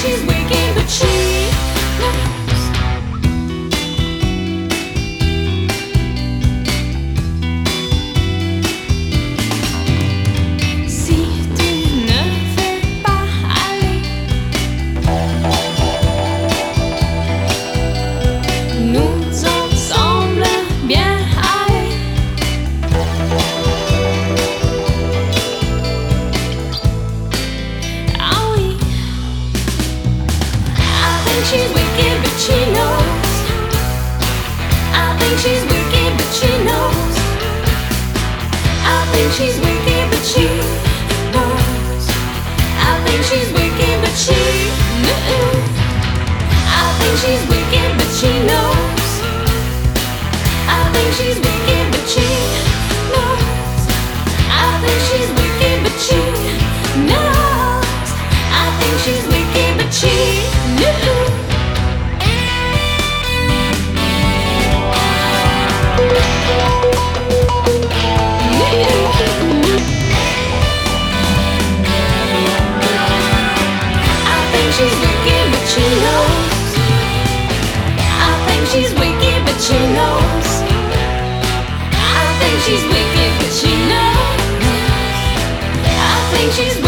she's wicked, but she knows. Si tu ne fais pas aller, nous ensemble bien aller. Ah oui, I think she's wicked, but she knows. I think she's wicked, but she knows. I think she's wicked, but she knows. I think she's wicked, but she knows. I think she's wicked, but she knows. I think she's wicked, but she knows. I think she's wicked, but she knows. I think she's wicked, but she knows. I think she's wicked, but she knows. I think she's wicked, but she knows. I think she's wicked, but she knows. I think she's